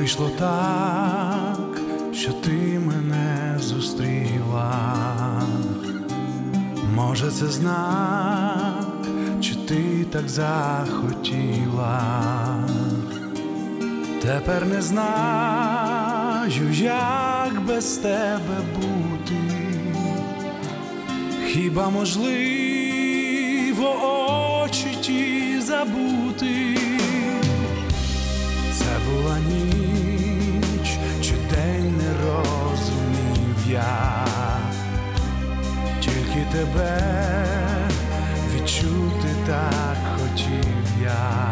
вийшло так, що ти мене зустріла. Може, це знак, чи ти так захотіла. Тепер не знаю, як без тебе бути. Хіба можливо очі ті забути? Це була ніч, чи день, не розумів я. Тільки тебе відчути так хотів я.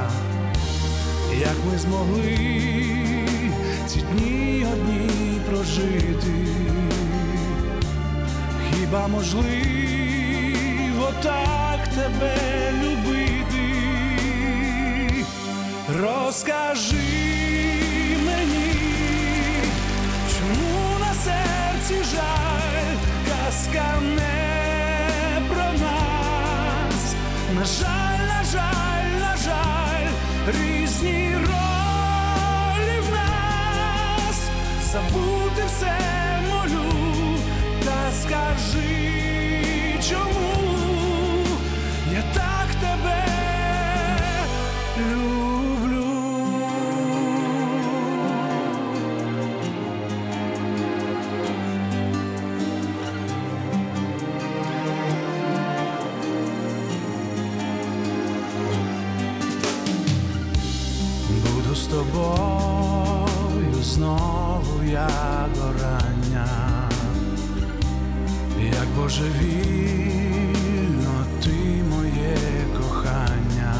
Як ми змогли ці дні одні прожити? Хіба можливо так тебе любити? Розкажи мені, чому на серці жаль, казка не про нас. На жаль, на жаль, на жаль, різні ролі в нас. Забути все молю, та скажи, чому я так тебе люблю. Буду з тобою знову я до рання, як божевільно ти моє кохання.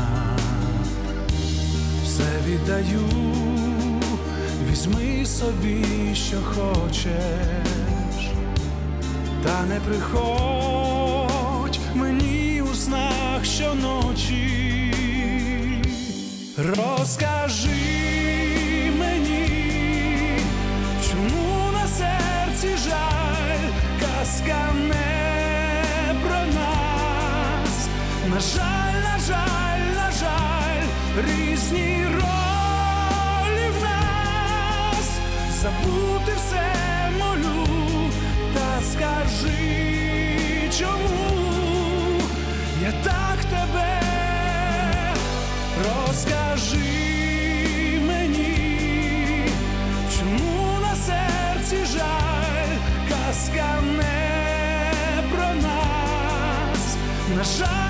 Все віддаю, візьми собі, що хочеш, та не приходь мені у снах щоночі. Розкажи мені, чому на серці жаль, казка не про нас. На жаль, на жаль, на жаль, різні ролі в нас. Забути все молю, та скажи, чому я так тебе. Розкажи мені, чому на серці жаль, казка не про нас. На жаль,